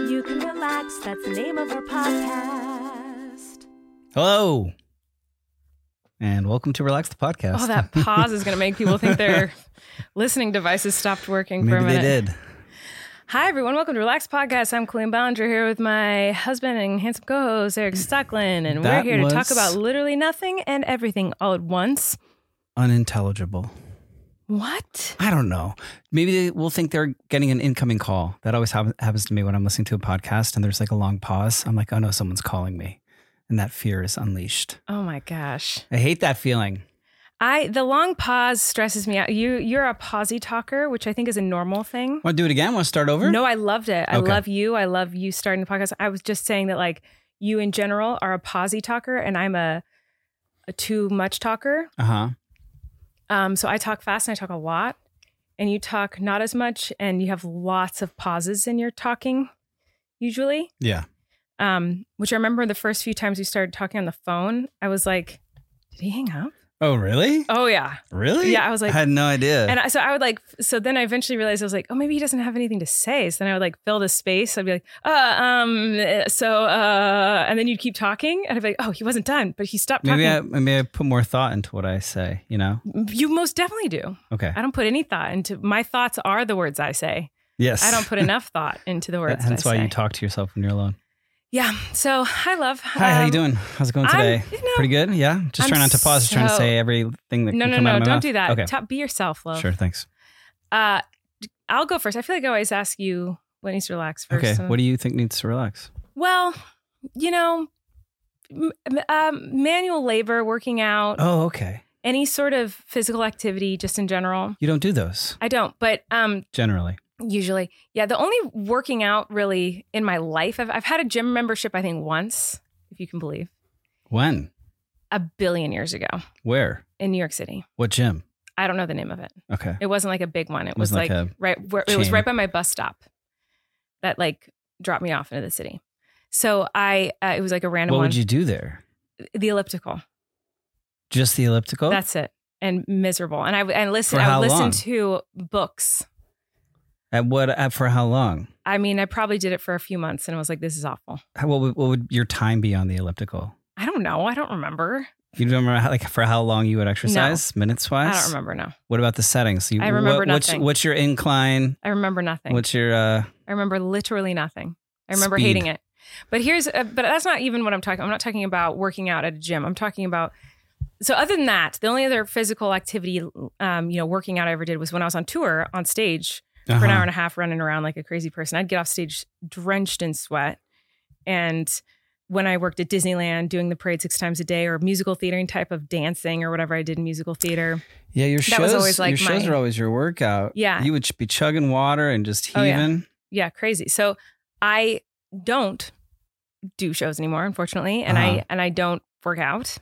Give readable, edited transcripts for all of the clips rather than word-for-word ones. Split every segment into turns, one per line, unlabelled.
You can relax. That's the name of our podcast.
Hello. And welcome to Relax the Podcast.
Oh, that pause is going to make people think their listening devices stopped working for a minute.
Maybe they did.
Hi, everyone. Welcome to Relax Podcast. I'm Colleen Ballinger here with my husband and handsome co-host, Eric Stocklin. And we're here to talk about literally nothing and everything all at once.
Unintelligible.
What?
I don't know. Maybe they will think they're getting an incoming call. That always happens to me when I'm listening to a podcast and there's like a long pause. I'm like, oh no, someone's calling me. And that fear is unleashed.
Oh my gosh.
I hate that feeling.
The long pause stresses me out. You're a pausey talker, which I think is a normal thing.
Want to do it again? Want to start over?
No, I loved it. I love you. I love you starting the podcast. I was just saying that like you in general are a pausey talker and I'm a too much talker.
Uh-huh.
So I talk fast and I talk a lot and you talk not as much and you have lots of pauses in your talking usually.
Yeah.
Which I remember the first few times we started talking on the phone, I was like, did he hang up?
Oh, really?
Oh, yeah.
Really?
Yeah. I was like,
I had no idea.
And so then I eventually realized I was like, oh, maybe he doesn't have anything to say. So then I would like fill the space. I'd be like, and then you'd keep talking and I'd be like, oh, he wasn't done, but he stopped talking.
Maybe I put more thought into what I say, you know?
You most definitely do.
Okay.
I don't put any thought into my thoughts are the words I say.
Yes.
I don't put enough thought into the words
That's why
I say.
you talk to yourself when you're alone.
Yeah. So hi, love.
Hi, how you doing? How's it going today? Pretty good? Yeah? Just trying not to pause, just trying to say everything that can come out of my mouth.
No, don't do that.
Okay.
Be yourself, love.
Sure, thanks.
I'll go first. I feel like I always ask you what needs to relax first.
Okay, what do you think needs to relax?
Well, manual labor, working out.
Oh, okay.
Any sort of physical activity just in general.
You don't do those?
I don't, but
generally.
Usually. Yeah, the only working out really in my life, I've had a gym membership, I think once, if you can believe.
When?
A billion years ago.
Where?
In New York City.
What gym?
I don't know the name of it.
Okay.
It wasn't like a big one. It was like
a
right where it was right by my bus stop that like dropped me off into the city. So it was like a random one.
What would you do there?
The elliptical.
Just the elliptical?
That's it. And miserable. And I would listen to books.
For how long?
I mean, I probably did it for a few months and I was like, this is awful.
What would your time be on the elliptical?
I don't know. I don't remember.
You don't remember for how long you would exercise, minutes wise?
I don't remember, no.
What about the settings?
I remember nothing.
What's your incline?
I remember nothing.
What's your...
I remember literally nothing. I remember hating it. But but that's not even what I'm talking about. I'm not talking about working out at a gym. I'm talking about... So other than that, the only other physical activity, working out I ever did was when I was on tour on stage for an hour and a half running around like a crazy person. I'd get off stage drenched in sweat. And when I worked at Disneyland doing the parade 6 times a day or musical theater type of dancing or whatever I did in musical theater.
Yeah, your shows are always your workout.
Yeah.
You would be chugging water and just heaving.
Oh, yeah, crazy. So I don't do shows anymore, unfortunately. And I don't work out.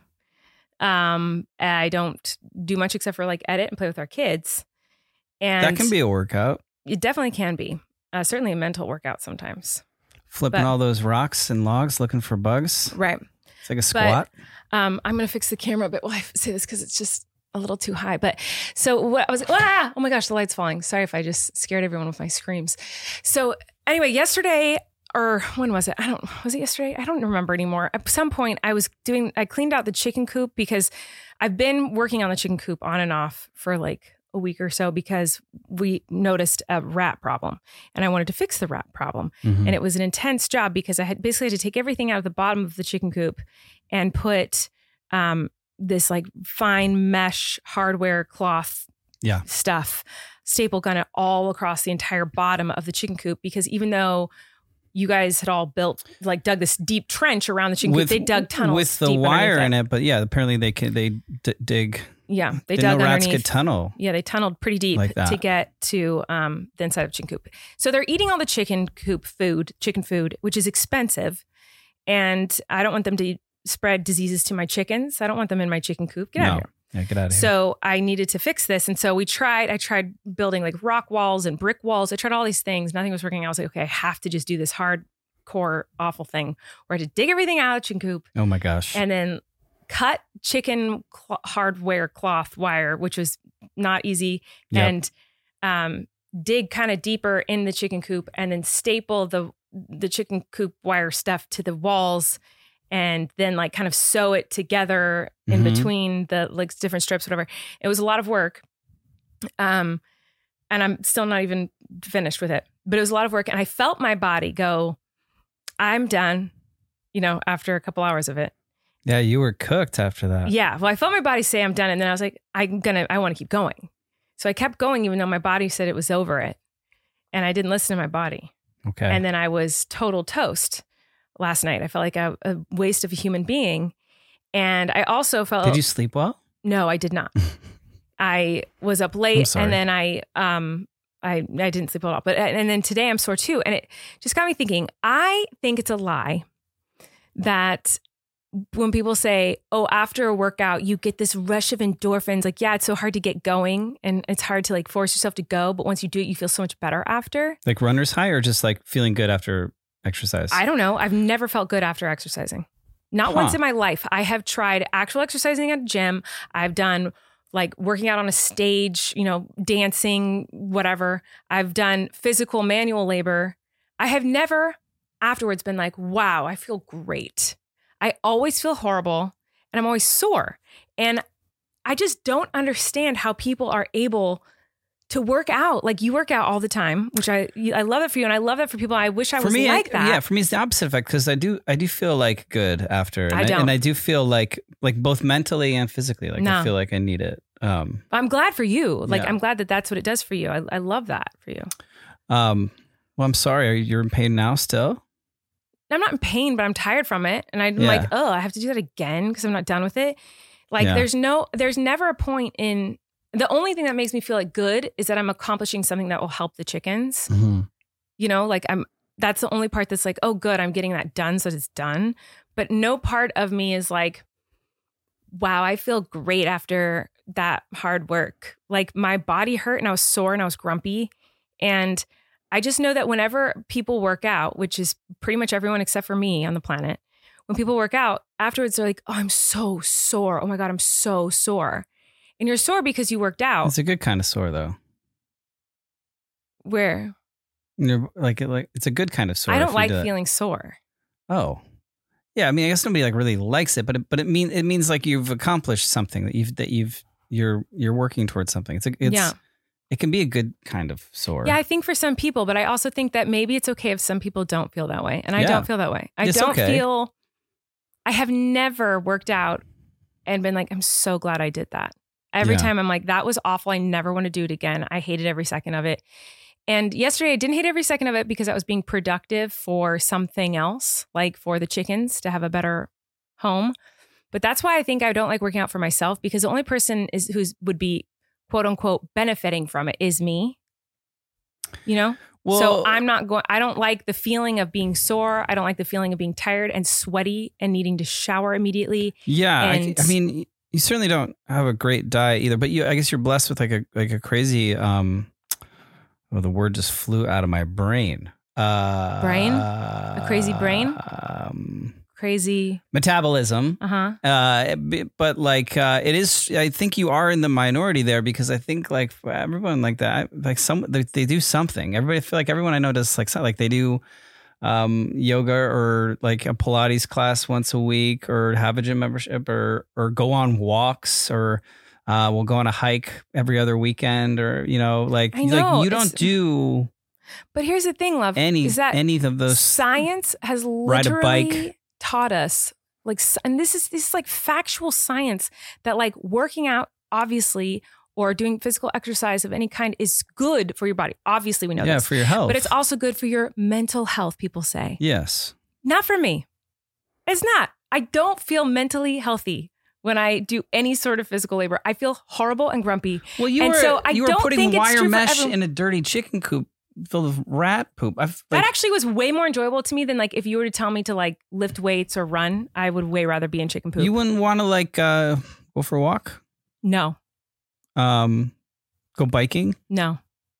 I don't do much except for like edit and play with our kids. And
that can be a workout.
It definitely can be. Certainly a mental workout sometimes.
Flipping all those rocks and logs looking for bugs.
Right.
It's like a squat.
But, I'm going to fix the camera a bit while I say this because it's just a little too high. But so what I was oh my gosh, the light's falling. Sorry if I just scared everyone with my screams. So anyway, yesterday, or when was it? Was it yesterday? I don't remember anymore. At some point I cleaned out the chicken coop because I've been working on the chicken coop on and off for like a week or so because we noticed a rat problem and I wanted to fix the rat problem. Mm-hmm. And it was an intense job because I had basically had to take everything out of the bottom of the chicken coop and put this like fine mesh hardware cloth stuff, staple gun it all across the entire bottom of the chicken coop because even though you guys had all dug this deep trench around the chicken coop, they dug tunnels
with the wire in it. But yeah, apparently they dig.
Yeah, they
dug
underneath.
Rats could tunnel.
Yeah, they tunneled pretty deep to get to the inside of chicken coop. So they're eating all the chicken food, which is expensive. And I don't want them to spread diseases to my chickens. I don't want them in my chicken coop. Get out of here.
Yeah, get out of here.
So I needed to fix this. And so I tried building like rock walls and brick walls. I tried all these things. Nothing was working. I was like, okay, I have to just do this hardcore, awful thing where I had to dig everything out of the chicken coop.
Oh my gosh.
And then cut chicken hardware cloth wire, which was not easy, and dig kind of deeper in the chicken coop and then staple the the chicken coop wire stuff to the walls and then like kind of sew it together in between the like different strips, whatever. It was a lot of work. And I'm still not even finished with it, but it was a lot of work. And I felt my body go, I'm done, after a couple hours of it.
Yeah, you were cooked after that.
Yeah. Well, I felt my body say I'm done. And then I was like, I want to keep going. So I kept going, even though my body said it was over it. And I didn't listen to my body.
Okay.
And then I was total toast last night. I felt like a waste of a human being. And I also felt...
Did you sleep well?
No, I did not. I was up late and then I didn't sleep at all. But and then today I'm sore too. And it just got me thinking, I think it's a lie that when people say, oh, after a workout, you get this rush of endorphins. Like, yeah, it's so hard to get going and it's hard to like force yourself to go. But once you do it, you feel so much better after.
Like runner's high or just like feeling good after exercise?
I don't know. I've never felt good after exercising. Not once in my life. I have tried actual exercising at a gym. I've done like working out on a stage, dancing, whatever. I've done physical manual labor. I have never afterwards been like, wow, I feel great. I always feel horrible and I'm always sore. And I just don't understand how people are able to work out. Like you work out all the time, which I love that for you. And I love that for people. I wish I was like that.
Yeah, for me, it's the opposite effect because I do feel like good after. And
I don't.
And I do feel like both mentally and physically, like I feel like I need it.
I'm glad for you. Like I'm glad that that's what it does for you. I love that for you.
Well, I'm sorry. You're in pain now still?
I'm not in pain, but I'm tired from it. And I'm like, oh, I have to do that again because I'm not done with it. Like there's never a point in, the only thing that makes me feel like good is that I'm accomplishing something that will help the chickens. Mm-hmm. That's the only part that's like, oh, good, I'm getting that done. So it's done. But no part of me is like, wow, I feel great after that hard work. Like my body hurt and I was sore and I was grumpy. And I just know that whenever people work out, which is pretty much everyone except for me on the planet, when people work out, afterwards they're like, oh, I'm so sore. Oh my God, I'm so sore. And you're sore because you worked out.
It's a good kind of sore though.
Where?
You're like it's a good kind of sore.
I don't like feeling sore.
Oh. Yeah, I mean, I guess nobody like really likes it, but it means like you've accomplished something you're working towards something. It can be a good kind of sore.
Yeah, I think for some people, but I also think that maybe it's okay if some people don't feel that way. And I don't feel that way. I have never worked out and been like, I'm so glad I did that. Every time I'm like, that was awful. I never want to do it again. I hated every second of it. And yesterday I didn't hate every second of it because I was being productive for something else, like for the chickens to have a better home. But that's why I think I don't like working out for myself, because the only person would be quote unquote benefiting from it is me, Well, so I don't like the feeling of being sore. I don't like the feeling of being tired and sweaty and needing to shower immediately.
Yeah. I mean, you certainly don't have a great diet either, but I guess you're blessed with like a crazy, the word just flew out of my brain.
Brain? A crazy brain? Crazy
metabolism. But like it is, I think you are in the minority there, because I think like for everyone like that, like they do something. I feel like everyone I know does like they do yoga or like a Pilates class once a week, or have a gym membership, or go on walks, or we'll go on a hike every other weekend, or you don't do.
But here's the thing, love, is that any of those science has literally
ride a bike.
Taught us and this is like factual science that like working out obviously or doing physical exercise of any kind is good for your body. Obviously we know this.
Yeah, for your health.
But it's also good for your mental health, people say.
Yes.
Not for me. It's not. I don't feel mentally healthy when I do any sort of physical labor. I feel horrible and grumpy.
Well, you were putting wire mesh in a dirty chicken coop filled with rat poop.
That actually was way more enjoyable to me than like if you were to tell me to like lift weights or run. I would way rather be in chicken poop.
You wouldn't want to like go for a walk?
No.
Go biking?
No.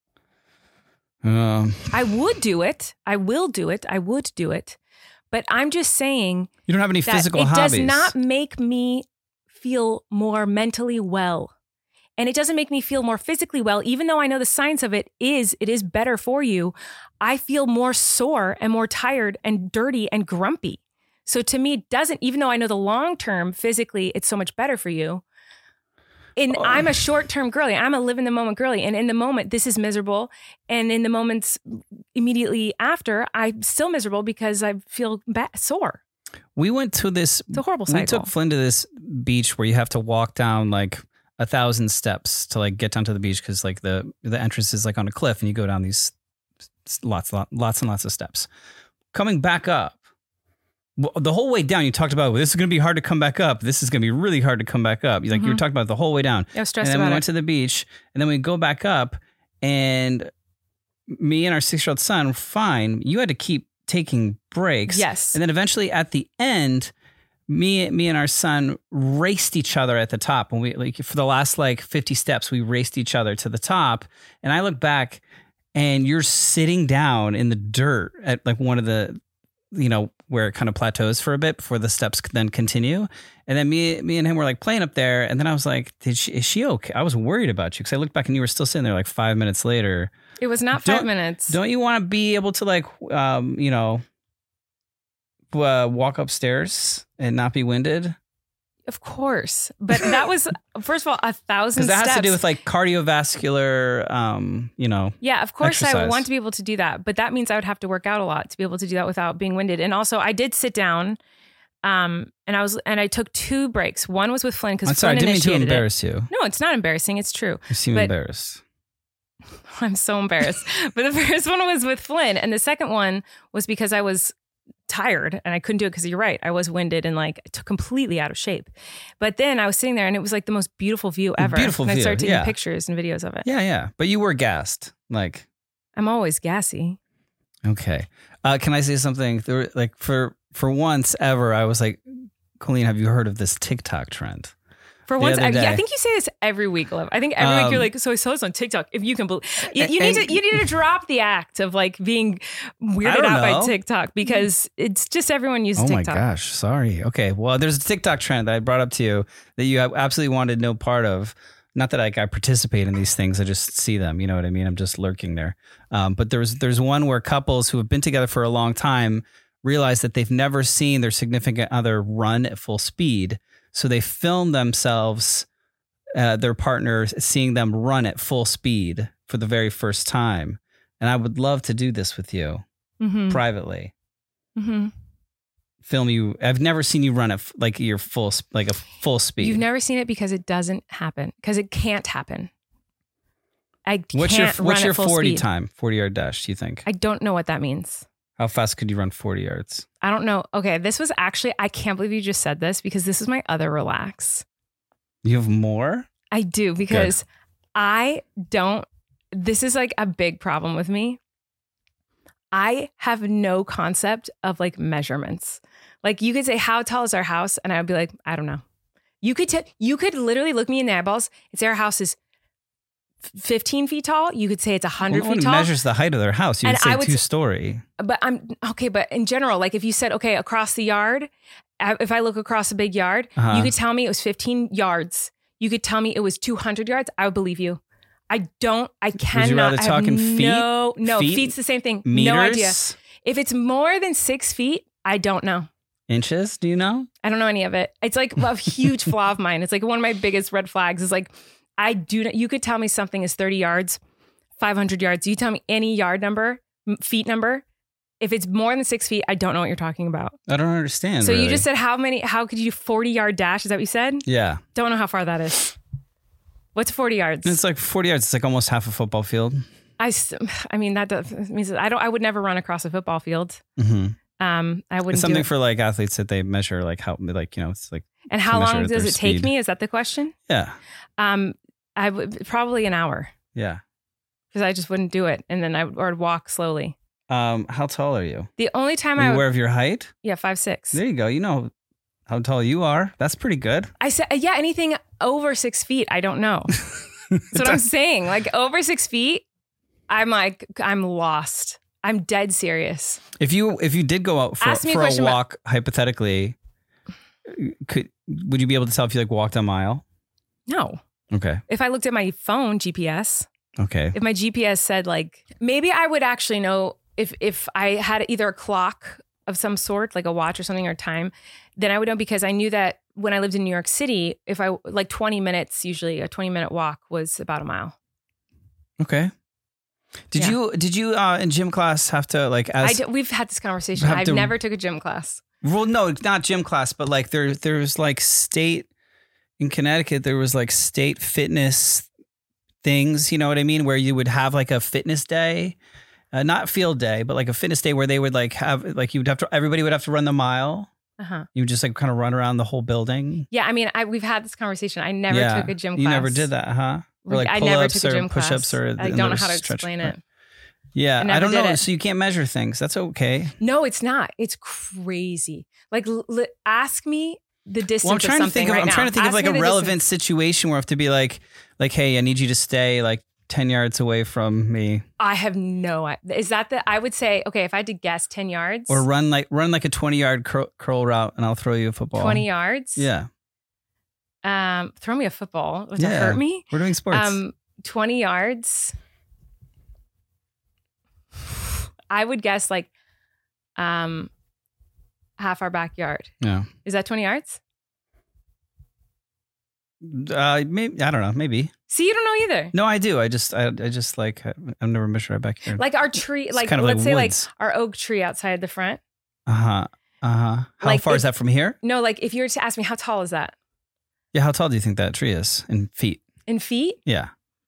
I would do it. I will do it. I would do it. But I'm just saying,
you don't have any physical
hobbies.
hobbies.
It does not make me feel more mentally well. and it doesn't make me feel more physically well, even though I know the science of it is better for you. I feel more sore and more tired and dirty and grumpy. So to me, it doesn't, even though I know the long term physically, it's so much better for you. And I'm a short-term girly. I'm a live in the moment girly. And in the moment, this is miserable. And in the moments immediately after, I'm still miserable because I feel sore.
We went to this.
It's a horrible cycle.
We took Flynn to this beach where you have to walk down like 1,000 steps to like get down to the beach because like the entrance is like on a cliff and you go down these lots and lots of steps. Coming back up. The whole way down, you talked about, well, this is going to be hard to come back up. This is going to be really hard to come back up. Like you were talking about the whole way down.
I was stressed
and then
about
we went to the beach, and then we go back up, and me and our 6-year-old son were fine. You had to keep taking breaks.
Yes.
And then eventually at the end, me and our son raced each other at the top. When we like for the last like 50 steps, we raced each other to the top. And I look back, and you're sitting down in the dirt at like one of the, where it kind of plateaus for a bit before the steps then continue. And then me and him were like playing up there. And then I was like, is she okay? I was worried about you because I looked back and you were still sitting there like 5 minutes later.
It was not 5 minutes.
Don't you want to be able to like, walk upstairs and not be winded?
Of course. But that was, first of all, 1,000 steps.
Because that has to do with like cardiovascular,
Yeah, of course
exercise.
I would want to be able to do that. But that means I would have to work out a lot to be able to do that without being winded. And also I did sit down and I took 2 breaks. One was with Flynn because Flynn initiated it.
I didn't mean to embarrass you.
No, it's not embarrassing. It's true.
You seem embarrassed.
I'm so embarrassed. But the first one was with Flynn. And the second one was because I was tired and I couldn't do it because you're right. I was winded and like completely out of shape. But then I was sitting there and it was like the most beautiful view ever.
Beautiful view.
I started taking pictures and videos of it.
Yeah. But you were gassed. Like
I'm always gassy.
Okay. Can I say something? Like for once ever, I was like, Colleen, have you heard of this TikTok trend?
For once, I think you say this every week, Liv. I think every week you're like, so I saw this on TikTok. If you can believe, you need to drop the act of like being weirded out by TikTok because it's just everyone uses TikTok.
Oh my gosh, sorry. Okay, well, there's a TikTok trend that I brought up to you that you absolutely wanted no part of. Not that I participate in these things, I just see them. You know what I mean? I'm just lurking there. But there's one where couples who have been together for a long time realize that they've never seen their significant other run at full speed. So they film themselves, their partner, seeing them run at full speed for the very first time. And I would love to do this with you privately. Mm-hmm. Film you. I've never seen you run at like your full speed.
You've never seen it because it doesn't happen. Because it can't happen.
What's your 40 time? 40-yard dash? Do you think?
I don't know what that means.
How fast could you run 40 yards?
I don't know. Okay, this was actually, I can't believe you just said this because this is my other relax.
You have more?
I do because this is like a big problem with me. I have no concept of like measurements. Like you could say, how tall is our house? And I would be like, I don't know. You could literally look me in the eyeballs and say our house is 15 feet tall. You could say it's 100 feet tall.
No one measures the height of their house. You would say 2-story.
But but in general, like if you said, okay, across the yard, if I look across a big yard, you could tell me it was 15 yards. You could tell me it was 200 yards. I would believe you. I cannot.
Would you rather talk in feet?
No, feet's the same thing.
Meters?
No idea. If it's more than 6 feet, I don't know.
Inches? Do you know?
I don't know any of it. It's like a huge flaw of mine. It's like one of my biggest red flags is like, you could tell me something is 30 yards, 500 yards. You tell me any yard number, feet number. If it's more than 6 feet, I don't know what you're talking about.
I don't understand.
So
really.
You just said how could you 40-yard dash? Is that what you said?
Yeah.
Don't know how far that is. What's 40 yards?
It's like 40 yards. It's like almost half a football field.
I mean, that means I would never run across a football field.
Mm-hmm.
I wouldn't.
It's something for like athletes that they measure like how it's like.
And how long does it take me? Is that the question?
Yeah.
I would probably an hour.
Yeah.
Because I just wouldn't do it, and then I would walk slowly.
How tall are you?
The only time
are you aware of your height?
Yeah, 5'6".
There you go. You know how tall you are. That's pretty good.
I said, yeah, anything over 6 feet, I don't know. That's what I'm saying. Like over 6 feet, I'm lost. I'm dead serious.
If you did go out for a walk, hypothetically, would you be able to tell if you like walked a mile?
No.
Okay.
If I looked at my phone GPS,
Okay.
if my GPS said like, maybe I would actually know if I had either a clock of some sort, like a watch or something or time, then I would know because I knew that when I lived in New York City, if I like 20 minutes, usually a 20-minute walk was about a mile.
Okay. Did you in gym class have to like ask?
We've had this conversation. I've never took a gym class.
Well, no, not gym class, but like there's like state in Connecticut, there was like state fitness things, you know what I mean? Where you would have like a fitness day, not field day, but like a fitness day where they would like have like everybody would have to run the mile. You would just like kind of run around the whole building.
Yeah, I mean, we've had this conversation. I never took a gym class.
You never did that, huh? Or like
I never took a gym
push-ups or
I don't know how to explain it.
Yeah, I don't know. So you can't measure things. That's okay.
No, it's not. It's crazy. Like, ask me the distance.
Well, I'm trying
of something
to think of.
right
I'm
now.
trying to think of like a relevant
distance.
situation where I have to be like, hey, I need you to stay like 10 yards away from me.
I have no idea. Is that I would say, okay, if I had to guess 10 yards.
Or run like a 20-yard curl route and I'll throw you a football.
20 yards?
Yeah.
Throw me a football. Would that hurt me?
We're doing sports.
20 yards. I would guess like half our backyard.
Yeah.
Is that 20 yards?
Maybe, I don't know. Maybe.
See, you don't know either.
No, I do. I just like I've never measured our backyard.
Like our tree,
It's
like
kind of
let's
like
say
woods.
like our oak tree outside the front.
How
Like
far is that from here?
No, like if you were to ask me how tall is that?
Yeah, how tall do you think that tree is in feet?
In feet?
Yeah.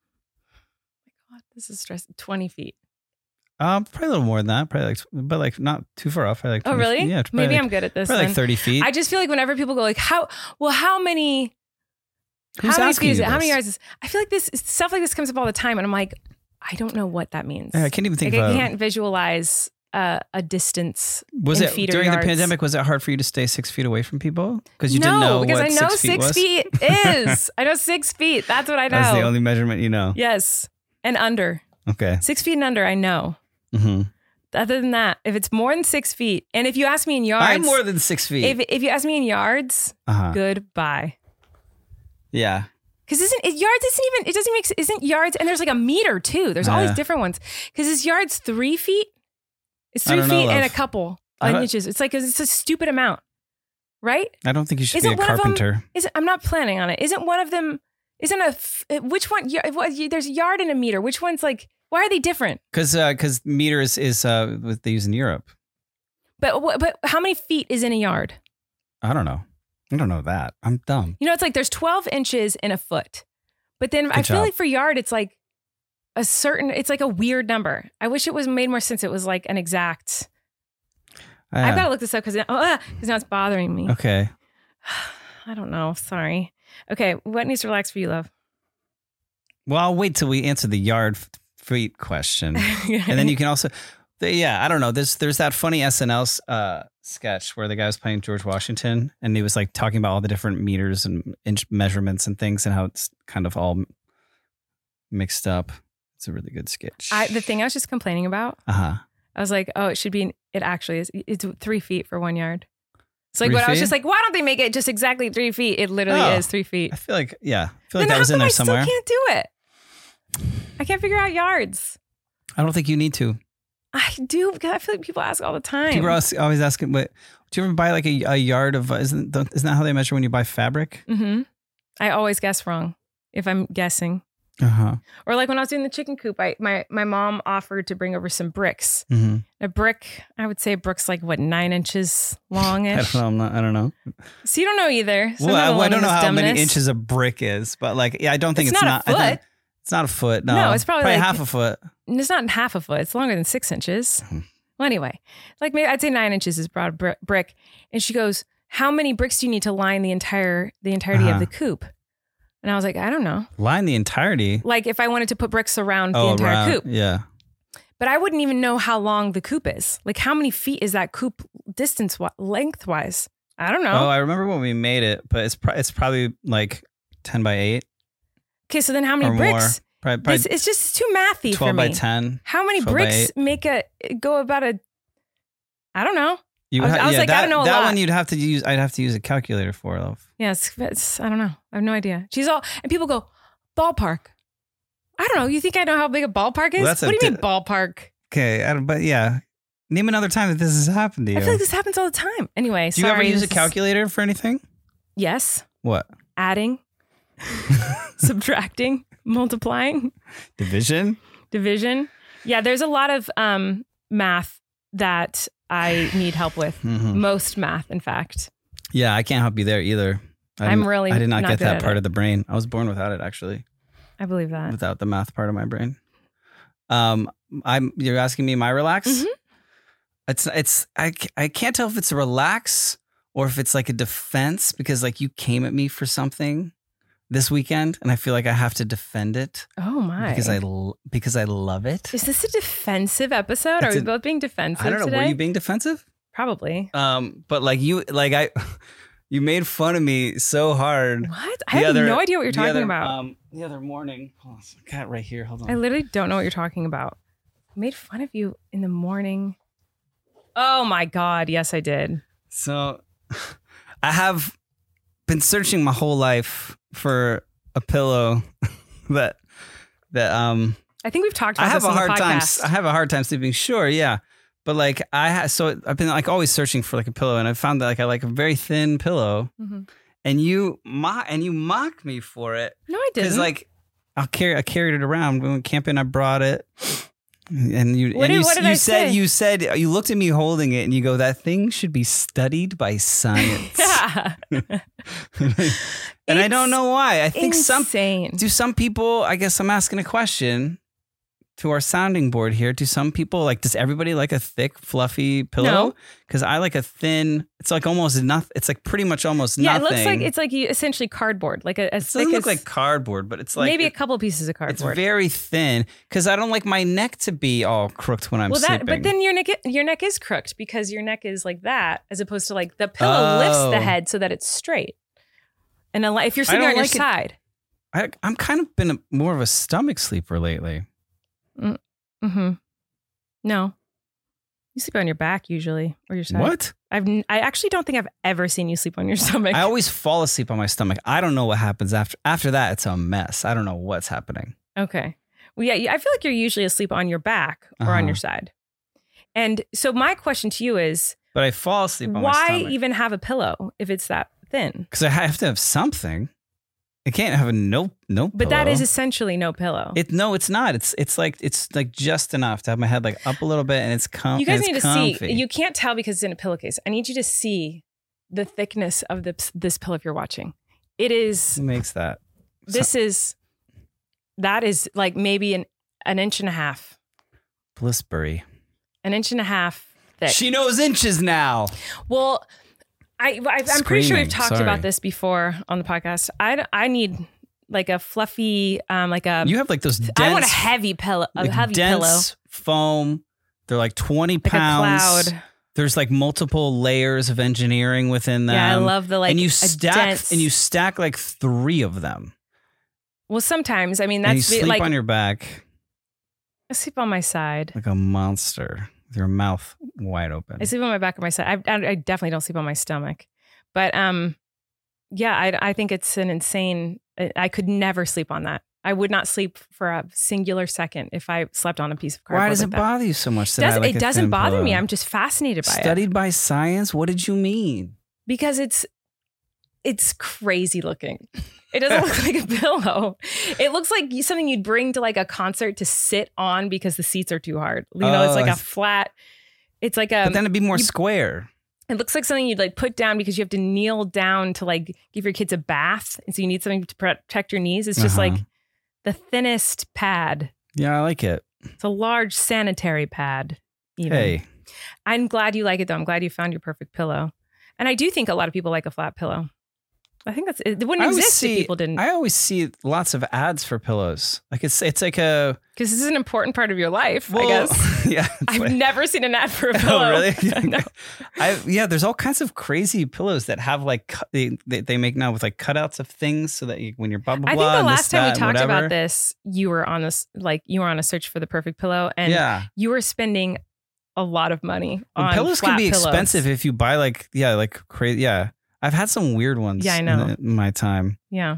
God, this is stressful. 20 feet.
Probably a little more than that. Probably like, but like not too far off. Probably like 20
Oh, really?
Feet. Yeah.
Maybe
like,
I'm good at this.
Probably
then.
like 30 feet.
I just feel like whenever people go like, how many
Who's
how many
asking
feet is
you
it? How many
this?
yards is I feel like this stuff like this comes up all the time. And I'm like, I don't know what that means.
Yeah, I can't even think
like,
of
I can't visualize a distance.
Was
in
it
feet or
during the
yards.
pandemic? Was it hard for you to stay 6 feet away from people because you
no,
didn't know
because
what
I know
6 feet
6
was?
feet is. I know 6 feet. That's what I know.
That's the only measurement you know.
Yes, and under.
Okay.
6 feet and under, I know.
Mm-hmm.
Other than that, if it's more than 6 feet, and if you ask me in yards,
I'm more than 6 feet.
If you ask me in yards, goodbye.
Yeah.
Because isn't yards, and there's like a meter too. There's all these different ones. Because is yards 3 feet? It's 3 feet and a couple inches. It's like, it's a stupid amount, right?
I don't think you should be a carpenter.
I'm not planning on it. Isn't one of them, which one, there's a yard and a meter. Which one's like, why are they different?
Because meters is what they use in Europe.
But how many feet is in a yard?
I don't know. I don't know that. I'm dumb.
You know, it's like there's 12 inches in a foot. But then I feel like for yard, it's like it's like a weird number. I wish it was made more sense. It was like an exact. I've got to look this up because now it's bothering me.
Okay.
I don't know. Sorry. Okay. What needs to relax for you, love?
Well, I'll wait till we answer the yard feet question. And then you can also, I don't know. There's that funny SNL sketch where the guy was playing George Washington and he was like talking about all the different meters and inch measurements and things and how it's kind of all mixed up. It's a really good sketch.
The thing I was just complaining about, I was like, oh, it actually is. It's 3 feet for 1 yard. It's like I was just like, why don't they make it just exactly 3 feet? It literally is 3 feet.
I feel like that was in there somewhere.
I still can't do it. I can't figure out yards.
I don't think you need to.
I do, because I feel like people ask all the time.
People are always asking, but do you ever buy like a yard of, isn't that how they measure when you buy fabric?
Mm-hmm. I always guess wrong if I'm guessing. Or like when I was doing the chicken coop, my mom offered to bring over some bricks. Mm-hmm. A brick, I would say a brick's like 9 inches longish.
I don't know.
So you don't know either. So
well, I don't know how many inches a brick is, but like, I don't think it's not
a foot.
It's not a foot. No,
it's probably like,
half a foot.
It's not half a foot. It's longer than 6 inches. Well, anyway, like maybe I'd say 9 inches is broad brick. And she goes, "How many bricks do you need to line the entirety of the coop?" And I was like, I don't know. Line the entirety? Like if I wanted to put bricks around the entire coop.
Yeah.
But I wouldn't even know how long the coop is. Like how many feet is that coop lengthwise? I don't know.
Oh, I remember when we made it, but it's probably like 10 by 8.
Okay, so then how many bricks?
Probably
it's just too mathy for me.
12 by 10.
How many bricks make go about a, I don't know. I was like, I don't know a lot.
That one I'd have to use a calculator for.
Yes, I don't know. I have no idea. And people go, Ballpark. I don't know. You think I know how big a ballpark is?
Well,
what do you mean ballpark?
Okay, but yeah. Name another time that this has happened to you.
I feel like this happens all the time. Anyway,
do you ever use a calculator for anything?
Yes.
What?
Adding, subtracting, multiplying.
Division.
Yeah, there's a lot of math that I need help with.
Mm-hmm.
Most math, in fact.
Yeah, I can't help you there either. I did not get that part of the brain. I was born without it, actually.
I believe that.
Without the math part of my brain. You're asking me my relax?
Mm-hmm.
I can't tell if it's a relax or if it's like a defense, because like you came at me for something this weekend and I feel like I have to defend it.
Oh my.
Because I love it.
Is this a defensive episode? Are we both being defensive
I don't know.
today?
Were you being defensive?
Probably.
But like you made fun of me so hard.
What? I have no idea what you're talking about.
The other morning. Oh, I got it right here. Hold on.
I literally don't know what you're talking about. I made fun of you in the morning. Oh my God. Yes, I did.
So I have been searching my whole life for a pillow that
I think we've talked about this on the podcast.
I have a hard time sleeping. Sure, yeah. But like so I've been like always searching for like a pillow, and I found that like I like a very thin pillow. Mm-hmm. And you mocked me for it.
No, I didn't.
Because like I carried it around. We went camping. I brought it. And you said you looked at me holding it and you go, that thing should be studied by science. And I don't know why. I think some people, I guess I'm asking a question to our sounding board here. Do some people does everybody like a thick, fluffy pillow?
No.
Because I like a thin, it's like almost nothing. It's like pretty much almost nothing.
Yeah, it looks like it's like essentially cardboard. Like it
doesn't look like cardboard, but it's like
maybe a couple pieces of cardboard.
It's very thin because I don't like my neck to be all crooked when I'm sleeping.
But then your neck is crooked because your neck is like that, as opposed to like the pillow lifts the head so that it's straight. And if you're sleeping on your side,
I'm kind of been more of a stomach sleeper lately.
Mm-hmm. No, you sleep on your back usually, or your side.
What?
I actually don't think I've ever seen you sleep on your stomach.
I always fall asleep on my stomach. I don't know what happens after that. It's a mess. I don't know what's happening.
Okay. Well, yeah, I feel like you're usually asleep on your back or on your side. And so my question to you is,
but I fall asleep on my stomach.
Why even have a pillow if it's that thin?
Because I have to have something. I can't have a no pillow.
But that is essentially no pillow.
It's not. It's like just enough to have my head like up a little bit, and it's comfy.
You guys need to see. You can't tell because it's in a pillowcase. I need you to see the thickness of this pillow if you're watching. It is.
Who makes that?
That is like maybe an inch and a half.
Blissberry.
An inch and a half thick.
She knows inches now.
Well, I'm pretty sure we've talked about this before on the podcast. I need like a fluffy, like a.
You have like those dense.
I want a heavy pillow.
Dense foam. They're like 20 pounds.
Like a cloud.
There's like multiple layers of engineering within them.
Yeah, I love the
and you stack like 3 of them.
Well, sometimes that's
and you sleep on your back.
I sleep on my side
like a monster. With your mouth wide open.
I sleep on my back or my side. I definitely don't sleep on my stomach. But yeah, I think it's an insane. I could never sleep on that. I would not sleep for a singular second if I slept on a piece of cardboard.
Why does it bother you so much?
It doesn't bother me. I'm just fascinated by it.
Studied by science? What did you mean?
Because it's crazy looking. It doesn't look like a pillow. It looks like something you'd bring to like a concert to sit on because the seats are too hard. It's like a flat. It's like a.
But then it'd be more square.
It looks like something you'd like put down because you have to kneel down to like give your kids a bath, and so you need something to protect your knees. It's just like the thinnest pad.
Yeah, I like it.
It's a large sanitary pad. Even.
Hey,
I'm glad you like it though. I'm glad you found your perfect pillow, and I do think a lot of people like a flat pillow. I think it wouldn't exist if people didn't.
I always see lots of ads for pillows. Like it's like a...
Because this is an important part of your life, I guess.
Yeah.
I've never seen an ad for a pillow.
Oh, really? No. There's all kinds of crazy pillows that have like... They make now with like cutouts of things so that when you're blah, blah, blah.
I think the last time we talked about this, you were on a search for the perfect pillow and you were spending a lot of money on
pillows. Can be expensive if you buy like crazy. Yeah. I've had some weird ones in my time.
Yeah.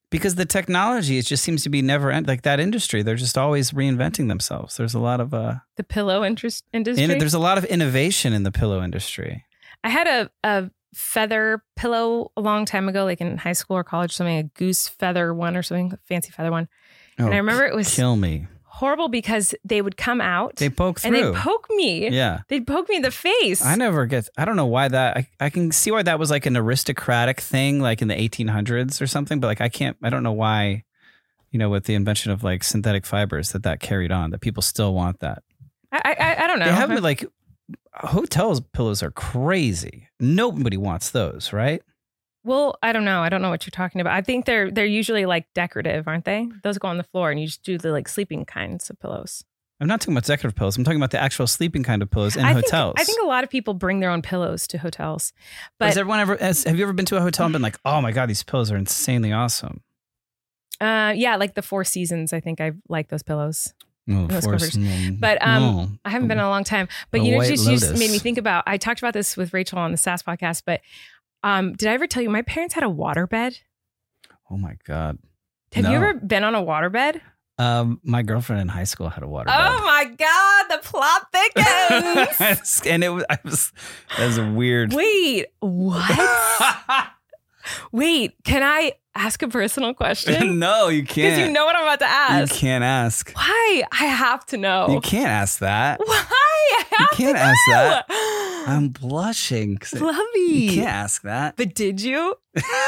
Because the technology, it just seems to be never end. Like that industry, they're just always reinventing themselves. There's a lot of
the pillow industry.
there's a lot of innovation in the pillow industry.
I had a feather pillow a long time ago, like in high school or college, something, a goose feather one or something, a fancy feather one. And I remember it was
kill me.
Horrible because they would come out.
They poke through.
And they'd poke me.
Yeah.
They'd poke me in the face.
I don't know why that, I can see why that was like an aristocratic thing, like in the 1800s or something, but like I don't know why, with the invention of like synthetic fibers that carried on, that people still want that.
I don't know.
They have like, hotels pillows are crazy. Nobody wants those, right?
Well, I don't know. I don't know what you're talking about. I think they're usually like decorative, aren't they? Those go on the floor and you just do the like sleeping kinds of pillows.
I'm not talking about decorative pillows. I'm talking about the actual sleeping kind of pillows in hotels.
I think a lot of people bring their own pillows to hotels. But
have you ever been to a hotel and been like, oh my God, these pillows are insanely awesome?
Yeah, like the Four Seasons. I think I like those pillows.
No,
but I haven't been in a long time. But you just made me think about, I talked about this with Rachel on the SAS podcast, but did I ever tell you my parents had a waterbed?
Oh my God.
Have you ever been on a waterbed?
My girlfriend in high school had a waterbed.
Oh my God, the plot thickens.
And that was weird.
Wait, what? Wait, can I ask a personal question?
No, you can't.
Because you know what I'm about to ask.
You can't ask.
Why? I have to know.
You can't ask that.
Why?
You can't ask that. I'm blushing.
Lovey.
You can't ask that.
But did you?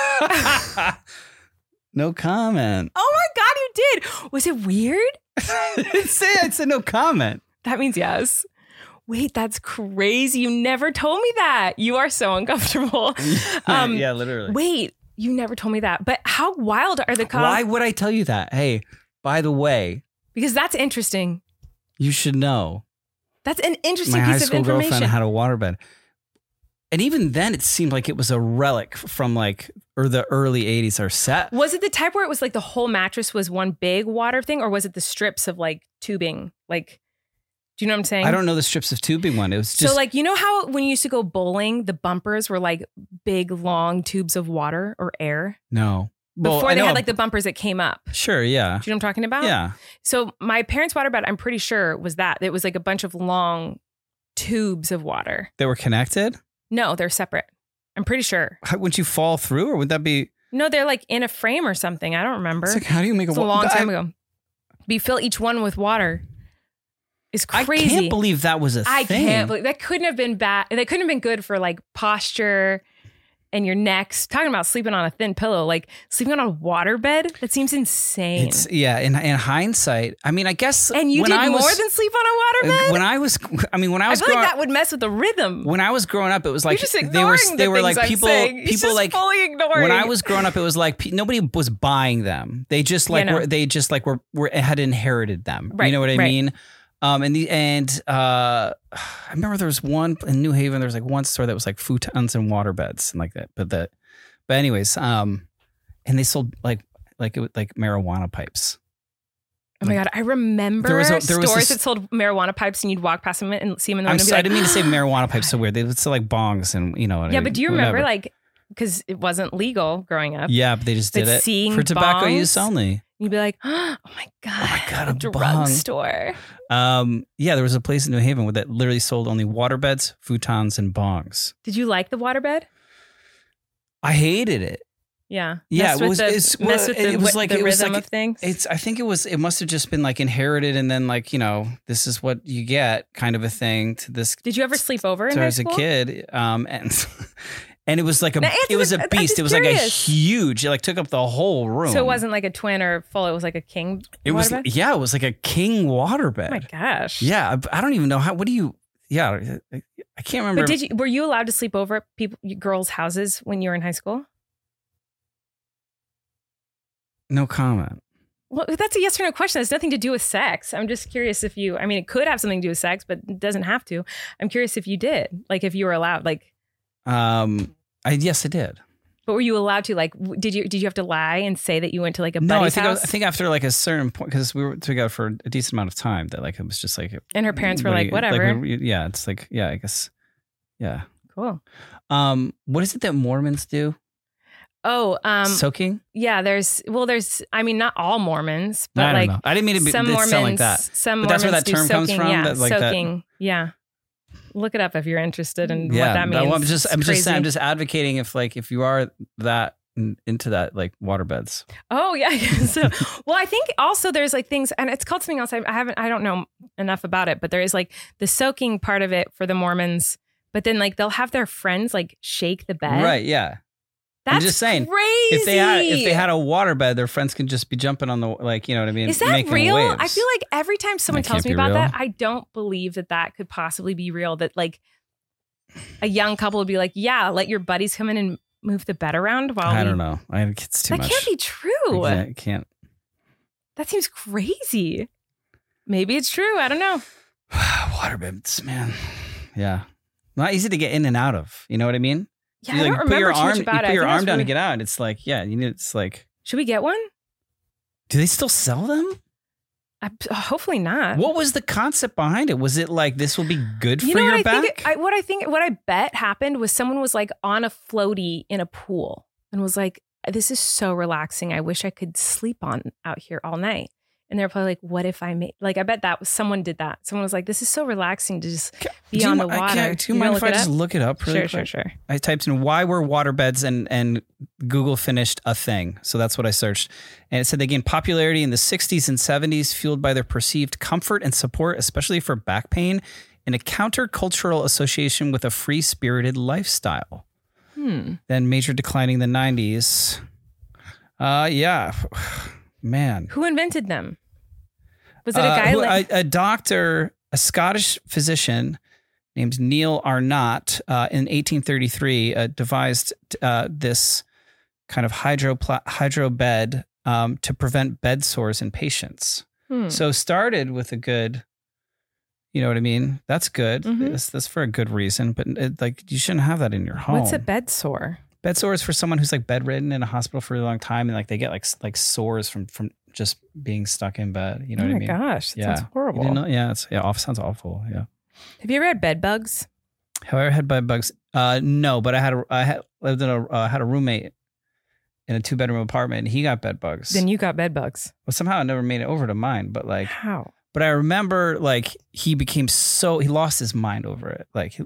No comment.
Oh my God, you did. Was it weird?
I said no comment.
That means yes. Wait, that's crazy. You never told me that. You are so uncomfortable.
Yeah, literally.
Wait, you never told me that. But how wild are the cops?
Why would I tell you that? Hey, by the way.
Because that's interesting.
You should know.
That's an interesting
piece
of information.
My high school girlfriend had a waterbed. And even then, it seemed like it was a relic from the early 80s or set.
Was it the type where it was like the whole mattress was one big water thing? Or was it the strips of like tubing? Like, do you know what I'm saying?
I don't know the strips of tubing one. It was just.
So like, you know how when you used to go bowling, the bumpers were like big, long tubes of water or air?
No.
Before they had like the bumpers that came up.
Sure, yeah.
Do you know what I'm talking about?
Yeah.
So my parents' waterbed, I'm pretty sure was that. It was like a bunch of long tubes of water.
They were connected?
No, they're separate. I'm pretty sure.
Wouldn't you fall through, or would that be?
No, they're like in a frame or something. I don't remember.
It's like, how do you make
a long time ago. You fill each one with water. It's crazy.
I can't believe that was a thing.
I can't believe that couldn't have been bad. That couldn't have been good for like posture and your necks. Talking about sleeping on a thin pillow, like sleeping on a waterbed. That seems insane.
In hindsight, I mean, I guess.
And you did more than sleep on a waterbed?
When I was
feel like that would mess with the rhythm.
When I was growing up, it was like
You're just they were like people
like
fully ignoring.
When I was growing up, it was like nobody was buying them. They just like were had inherited them.
Right,
you know what I mean? I remember there was one in New Haven. There was like one store that was like futons and waterbeds and like that. But anyways, and they sold like marijuana pipes.
Oh my God, I remember stores that sold marijuana pipes, and you'd walk past them and see them in the window.
I didn't mean to say marijuana pipes so weird. They would sell like bongs and
Yeah, but do you remember like, because it wasn't legal growing up.
Yeah, but they just did it for tobacco use only.
You'd be like, oh my God, a drugstore.
Yeah, there was a place in New Haven that literally sold only waterbeds, futons, and bongs.
Did you like the waterbed?
I hated it.
Yeah.
Yeah,
it was like the rhythm of things.
I think it must have just been like inherited, and then like, this is what you get kind of a thing to this.
Did you ever sleep over in high school?
As a kid? And it was like it was a beast. It was like a huge, it like took up the whole room.
So it wasn't like a twin or full, it was like a king
waterbed? It was like a king waterbed.
Oh my gosh.
Yeah, I don't even know I can't remember.
But were you allowed to sleep over at girls' houses when you were in high school?
No comment.
Well, that's a yes or no question. It has nothing to do with sex. I'm just curious if it could have something to do with sex, but it doesn't have to. I'm curious if you did, like if you were allowed, like.
Yes, I did.
But were you allowed to, like, did you have to lie and say that you went to like a buddy's house?
I think after like a certain point, because we were together for a decent amount of time, that like it was just like.
And her parents were like, whatever.
It's like, yeah, I guess, yeah.
Cool.
What is it that Mormons do? Soaking?
Yeah, there's, I mean, not all Mormons, but
I don't
like
know. I didn't mean to
some Mormons,
sound like that.
Some
But that's where
Mormons
that
do
term comes
soaking,
from?
Yeah,
That, like, that-
soaking. Yeah. Look it up if you're interested in what that means.
Well, I'm
It's
just saying, I'm
crazy.
just advocating if you are that into that, like waterbeds.
Oh yeah. So, well, I think also there's like things, and it's called something else. I don't know enough about it, but there is like the soaking part of it for the Mormons. But then like they'll have their friends like shake the bed.
Right. Yeah.
That's
I'm just saying,
crazy.
if they had a waterbed, their friends can just be jumping on the, like, you know what I mean?
Is that
Making
real?
waves.
I feel like every time someone
That
tells
can't
me
be
about
real.
that, I don't believe that could possibly be real. That like a young couple would be like, yeah, let your buddies come in and move the bed around while
I don't know. It's too
That
much.
can't be true.
I can't.
That seems crazy. Maybe it's true. I don't know.
Waterbeds, man. Yeah. Not easy to get in and out of. You know what I mean?
Yeah,
You
I don't
put
remember
your
too
arm,
much about
you
it.
put
I
your
think
arm
that's
down
really-
to get out. It's like, yeah, it's like,
Should we get one?
do they still sell them?
Hopefully not.
What was the concept behind it? Was it like, this will be good
You
for
know
your
what
back?
what I bet happened was someone was like on a floaty in a pool and was like, this is so relaxing. I wish I could sleep on out here all night. And they're probably like, what if I made, like, I bet someone did that. Someone was like, this is so relaxing to just be on the water.
Do you mind if I just look it up really quick?
Sure.
I typed in why were waterbeds and Google finished a thing. So that's what I searched. And it said they gained popularity in the 60s and 70s, fueled by their perceived comfort and support, especially for back pain, and a countercultural association with a free-spirited lifestyle. Then major declining in the 90s. Yeah. Man.
Who invented them? Was it a guy
a doctor, a Scottish physician named Neil Arnott in 1833 devised this kind of hydro bed to prevent bed sores in patients. So started with a good, you know what I mean? That's good.
Mm-hmm.
That's for a good reason, but like you shouldn't have that in your home.
What's a bed sore?
Bed sores for someone who's like bedridden in a hospital for a long time, and like they get like sores from just being stuck in bed. You know what I mean?
Oh my gosh, that sounds horrible.
You didn't know? Yeah, sounds awful. Yeah.
Have you ever had bed bugs?
Have I ever had bed bugs? No, but I had a roommate in a 2-bedroom apartment, and he got bed bugs.
Then you got bed bugs.
Well, somehow it never made it over to mine, but like
How?
But I remember like he lost his mind over it. Like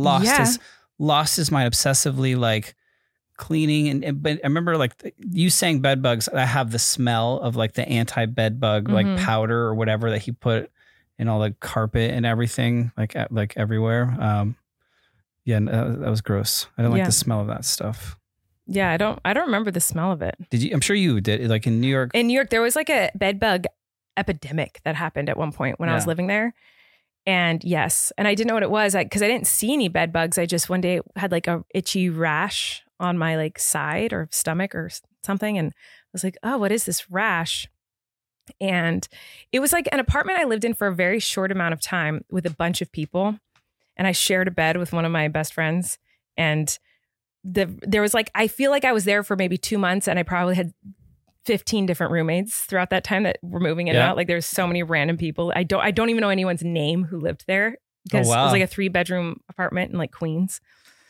lost his mind obsessively, like cleaning but I remember like you saying bed bugs. I have the smell of like the anti-bed bug like powder or whatever that he put in all the carpet and everything like everywhere. That was gross. I don't like the smell of that stuff.
Yeah, I don't remember the smell of it.
Did you? I'm sure you did. Like in New York.
In New York, there was like a bed bug epidemic that happened at one point when I was living there. And yes, and I didn't know what it was because I didn't see any bed bugs. I just one day had like a itchy rash on my like side or stomach or something. And I was like, oh, what is this rash? And it was like an apartment I lived in for a very short amount of time with a bunch of people. And I shared a bed with one of my best friends. And there was like, I feel like I was there for maybe 2 months and I probably had 15 different roommates throughout that time that were moving in and out. Like there's so many random people. I don't even know anyone's name who lived there because it was like a 3-bedroom apartment in like Queens.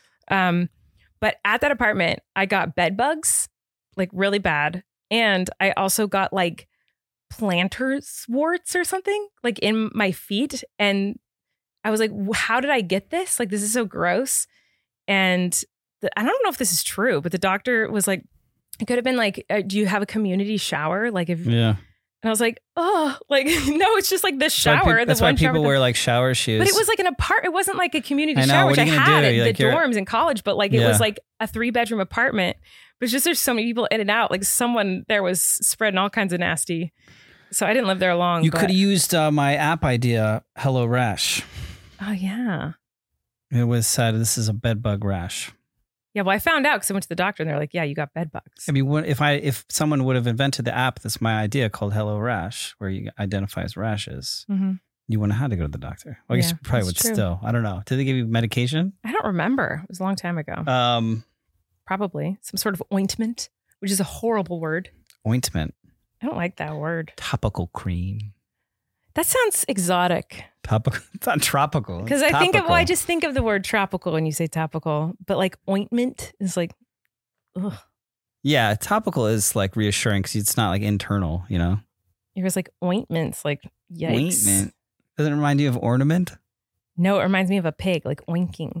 But at that apartment, I got bed bugs, like really bad. And I also got like plantar warts or something like in my feet. And I was like, how did I get this? Like, this is so gross. And I don't know if this is true, but the doctor was like, it could have been like, do you have a community shower? Like if, And I was like, oh, like, no, it's just like the shower.
That's why people wear like shower shoes.
But it was like it wasn't like a community shower, which I had at the dorms in college, but like it was like a 3-bedroom apartment. But it's just there's so many people in and out. Like someone there was spreading all kinds of nasty. So I didn't live there long.
You could have used my app idea, Hello Rash.
Oh, yeah.
It was said this is a bed bug rash.
Yeah, well, I found out because I went to the doctor and they're like, yeah, you got bed bugs.
I mean, if someone would have invented the app, that's my idea called Hello Rash, where you identify as rashes, you wouldn't have had to go to the doctor. Well, I guess you probably would still. I don't know. Did they give you medication?
I don't remember. It was a long time ago. Probably some sort of ointment, which is a horrible word.
Ointment.
I don't like that word.
Topical cream.
That sounds exotic.
Topical. It's not tropical.
Because I just think of the word tropical when you say topical, but like ointment is like, ugh.
Yeah, topical is like reassuring because it's not like internal, you know?
Yours like ointments, like yikes.
Ointment. Doesn't it remind you of ornament?
No, it reminds me of a pig, like oinking.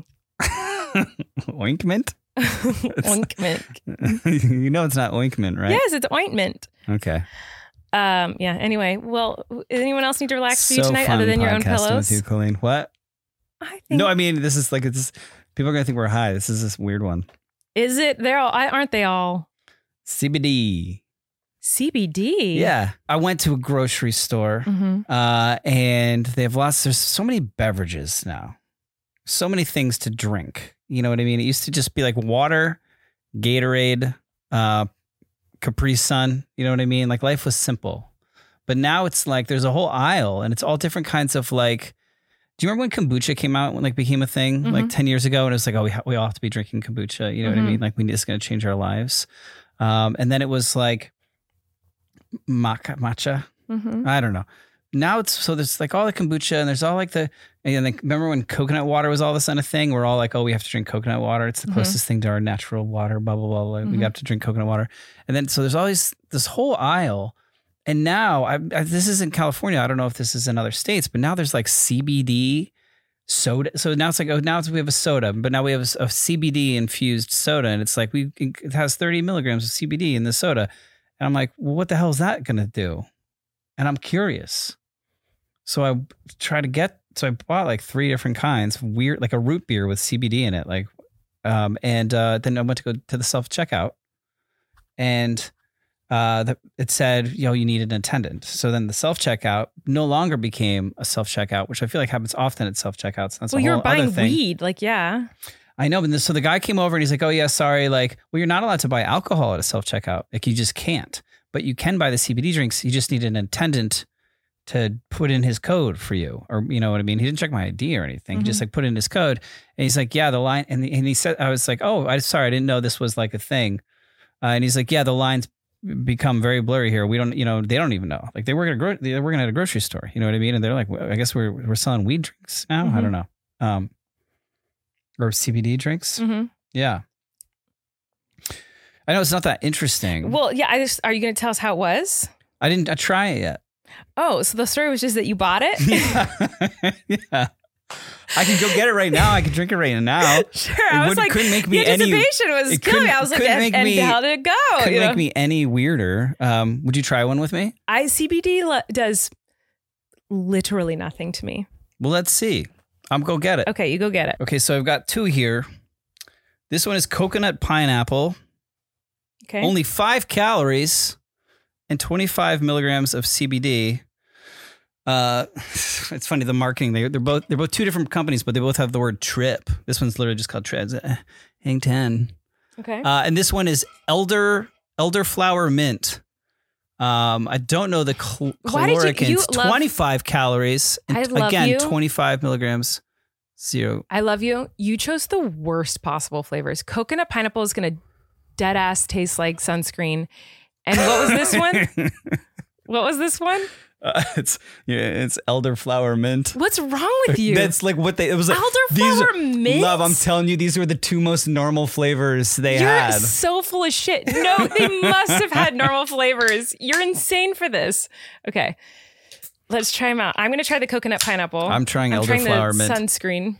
Ointment?
Ointment.
You know it's not ointment, right?
Yes, it's ointment.
Okay.
Yeah. Anyway, well, does anyone else need to relax for you
So
tonight
fun
other than your own
podcasting
pillows?
with you, Colleen. What?
I think.
No, I mean this is like it's. People are gonna think we're high. This is this weird one.
Is it? They're all. Aren't they all?
CBD.
CBD.
Yeah, I went to a grocery store,
Mm-hmm.
and they have lots. There's so many beverages now, so many things to drink. You know what I mean? It used to just be like water, Gatorade, Capri Sun. You know what I mean? Like life was simple, but now it's like there's a whole aisle, and it's all different kinds of like. Do you remember when kombucha came out, when like became a thing like 10 years ago? And it was like, oh, we all have to be drinking kombucha. You know what I mean? Like it's going to change our lives. And then it was like matcha. I don't know. Now it's so there's like all the kombucha and there's all like and like remember when coconut water was all of a sudden a thing? We're all like, oh, we have to drink coconut water. It's the closest thing to our natural water. Blah blah blah. Blah. We have to drink coconut water. And then so there's always this whole aisle. And now this is in California. I don't know if this is in other states, but now there's like CBD soda. So now it's like, oh, now we have a soda, but now we have a CBD infused soda, and it's like it has 30 milligrams of CBD in the soda. And I'm like, well, what the hell is that going to do? And I'm curious. So I bought like 3 different kinds, weird, like a root beer with CBD in it. Like, and then I went to go to the self-checkout and it said, you need an attendant. So then the self-checkout no longer became a self-checkout, which I feel like happens often at self-checkouts. That's
you're buying weed. Like, yeah.
I know. But so the guy came over and he's like, oh yeah, sorry. Like, well, you're not allowed to buy alcohol at a self-checkout. Like you just can't, but you can buy the CBD drinks. You just need an attendant to put in his code for you. Or, you know what I mean? He didn't check my ID or anything. He just like put in his code and he's like, yeah, the line. And he said, I was like, oh, sorry. I didn't know this was like a thing. And he's like, yeah, the lines become very blurry here. We don't, they don't even know. Like they work at a grocery store. You know what I mean? And they're like, well, I guess we're selling weed drinks now. I don't know. Or CBD drinks. Yeah. I know it's not that interesting.
Well, yeah. Are you going to tell us how it was?
I didn't try it yet.
Oh, so the story was just that you bought it?
Yeah. I can go get it right now. I can drink it right now.
Sure. I was like,
couldn't make me
the anticipation was killing me. I was like, and how did it go?
Couldn't make me any weirder. Would you try one with me?
CBD does literally nothing to me.
Well, let's see. I'm go get it.
Okay, you go get it.
Okay, so I've got 2 here. This one is coconut pineapple.
Okay.
Only 5 calories and 25 milligrams of CBD. It's funny, the marketing, they're both 2 different companies, but they both have the word trip. This one's literally just called Trip. Hang 10.
Okay.
And this one is elderflower mint. I don't know the caloric. It's 25 calories. And
I love
again,
you.
25 milligrams. 0.
I love you. You chose the worst possible flavors. Coconut pineapple is going to dead ass taste like sunscreen. And what was this one? What was this one?
It's elderflower mint.
What's wrong with you?
That's like what it was like.
Elderflower mint?
Love, I'm telling you, these were the 2 most normal flavors they had.
You're so full of shit. No, they must have had normal flavors. You're insane for this. Okay, let's try them out. I'm going to try the coconut pineapple.
I'm trying elderflower mint.
Sunscreen.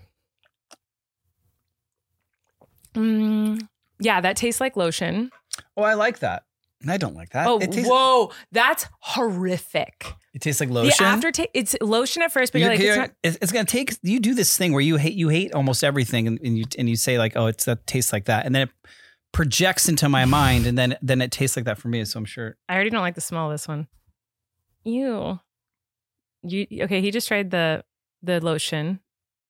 Yeah, that tastes like lotion.
Oh, I like that. I don't like that.
Oh, whoa, that's horrific.
It tastes like lotion.
The aftertaste, it's lotion at first, but you're like, it's not.
It's gonna take. You do this thing where you hate almost everything, and you say like, oh, that tastes like that, and then it projects into my mind, and then it tastes like that for me. So I'm sure.
I already don't like the smell of this one. Ew. Okay? He just tried the lotion.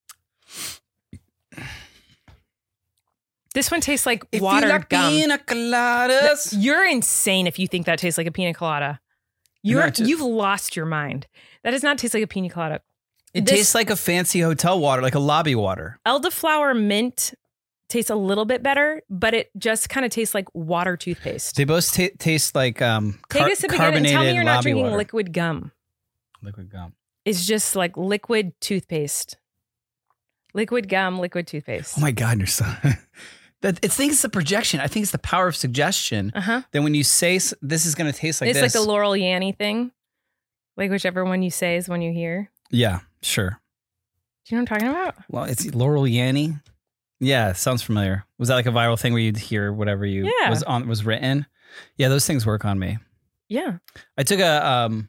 This one tastes like watered gum.
Pina coladas.
You're insane if you think that tastes like a pina colada. You've lost your mind. That does not taste like a pina colada.
It tastes like a fancy hotel water, like a lobby water.
Elderflower mint tastes a little bit better, but it just kind of tastes like water toothpaste.
They both taste like
Take a sip again and tell me you're not drinking
water.
liquid gum.
Liquid gum.
It's just like liquid toothpaste. Liquid gum, liquid toothpaste.
Oh my God, you're so... I think it's the projection. I think it's the power of suggestion. Then when you say this is going to taste like
it's
this.
It's like the Laurel Yanny thing. Like whichever one you say is one you hear.
Yeah, sure.
Do you know what I'm talking about?
Well, it's Laurel Yanny. Yeah, sounds familiar. Was that like a viral thing where you'd hear whatever was written? Yeah, those things work on me.
Yeah.
I took a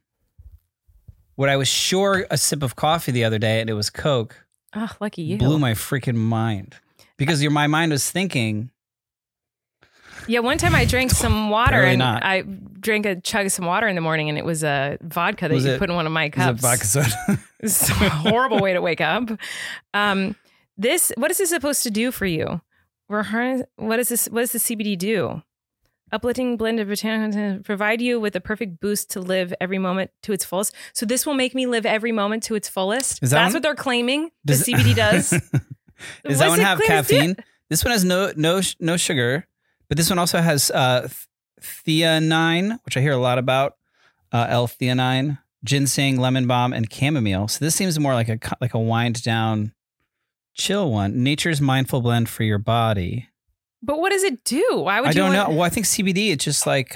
sip of coffee the other day, and it was Coke.
Oh, lucky you.
Blew my freaking mind. Because my mind was thinking.
Yeah, one time I drank some water and
not.
I drank a chug of some water in the morning and it was a vodka that you put in one of my cups.
Was it vodka soda?
It's a horrible way to wake up. What is this supposed to do for you? What does the CBD do? Uplifting blend of botanicals provide you with the perfect boost to live every moment to its fullest. So this will make me live every moment to its fullest. That's what they're claiming the CBD does.
Does that one have caffeine? This one has no sugar, but this one also has theanine, which I hear a lot about. L-theanine, ginseng, lemon balm, and chamomile. So this seems more like a wind down, chill one. Nature's mindful blend for your body. But
what does it do? Why would
I don't know. Well, I think CBD. It's just like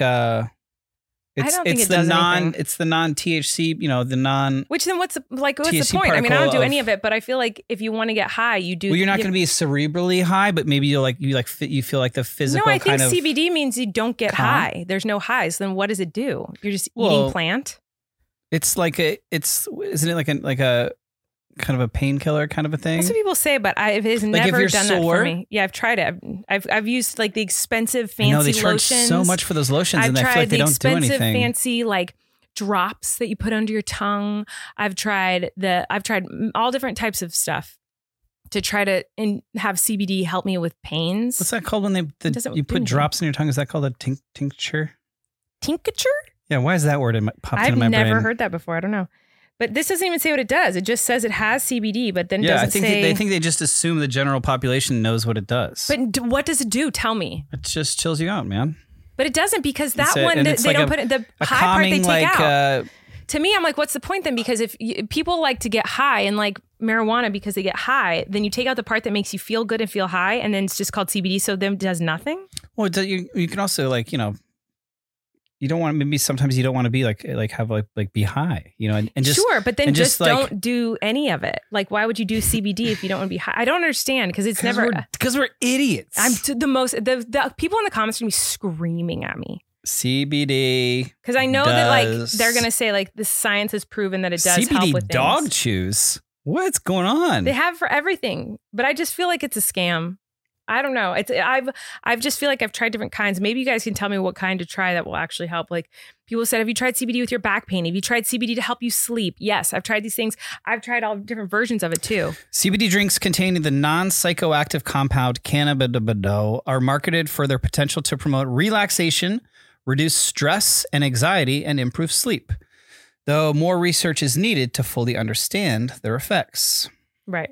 it's the non-THC. The non.
Which then what's the point? I mean, I don't do any of it, but I feel like if you want to get high, you do.
Well, you're not going to be cerebrally high, but maybe you feel like the physical.
No, I think CBD means you don't get high. There's no highs. Then what does it do? You're just eating plant.
It's like isn't it like a kind of a painkiller kind of a thing?
That's what people say, but it has never done that for me. Yeah, I've tried it. I've used like the expensive fancy lotions.
They charge so much for those lotions, and I feel like they don't do anything. I've tried the expensive fancy like drops that you put under your tongue. I've tried all different types of stuff to try to have CBD help me with pains. What's that called when you put drops in your tongue? Is that called a tincture?
Tincture?
Yeah. Why is that word popped into my brain?
I've never heard that before. I don't know. But this doesn't even say what it does. It just says it has CBD, but then doesn't say...
I think they just assume the general population knows what it does.
But what does it do? Tell me.
It just chills you out, man.
But it doesn't, because they don't put it... The high part they take out. To me, I'm like, what's the point then? Because if people like to get high and like marijuana because they get high, then you take out the part that makes you feel good and feel high, and then it's just called CBD, so then it does nothing?
Well, you can also you don't want, maybe sometimes you don't want to be like have be high, and just
sure, but then just don't do any of it. Like, why would you do CBD if you don't want to be high? I don't understand, because it's never
because we're idiots.
I'm the people in the comments are gonna be screaming at me.
CBD,
because I know that like they're gonna say like the science has proven that it does
CBD
help with
dog
things.
Chews. What's going on?
They have for everything, but I just feel like it's a scam. I don't know. I've just feel like I've tried different kinds. Maybe you guys can tell me what kind to try that will actually help. Like people said, have you tried CBD with your back pain? Have you tried CBD to help you sleep? Yes, I've tried these things. I've tried all different versions of it too.
CBD drinks containing the non-psychoactive compound cannabidiol are marketed for their potential to promote relaxation, reduce stress and anxiety, and improve sleep. Though more research is needed to fully understand their effects.
Right.